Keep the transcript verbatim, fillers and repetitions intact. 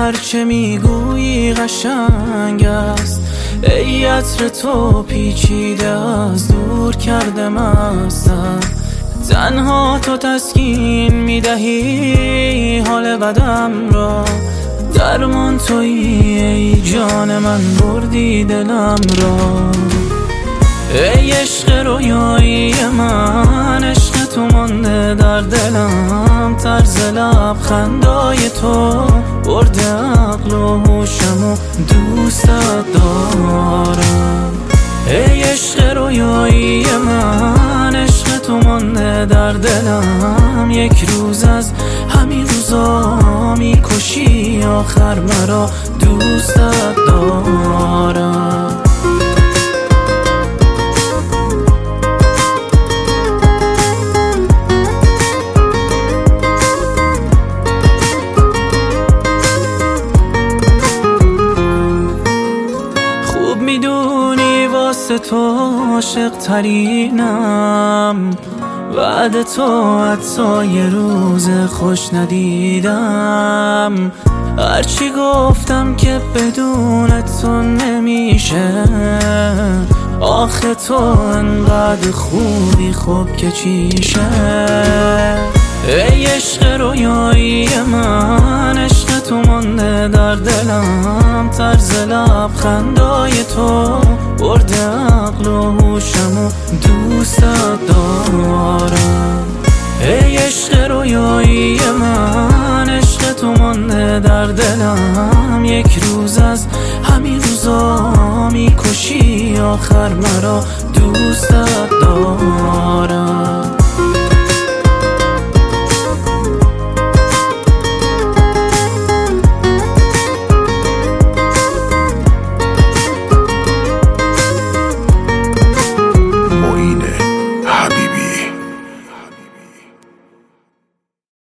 هرچه میگویی قشنگ است. ای عطر تو پیچیده از دور کردم ازم، تنها تو تسکین میدهی حال بدم را. درمان تویی ای جان من، بردی دلم را. ای عشق رویایی من، عشق تو مانده در دلم. طرز لبخندای تو برده عقل و هوشم و دوستت دارم. ای عشق رویایی من، عشق تو مانده در دلم. یک روز از همین روزا میکشی آخر مرا، دوستت دارم. میدونی واسه تو عاشق ترینم، بعد تو حتی یه روز خوش ندیدم. هرچی گفتم که بدون تو نمیشه، آخه تو انقدر خوبی خوب که چیشه. ای عشق رویایی من، عشق تو مانده در دلم. طرز لبخندای تو برده عقل و هوشم و دوستت دارم. ای عشق رویایی من، عشق تو مانده در دلم. یک روز از همین روزا میکشی آخر مرا، دوستت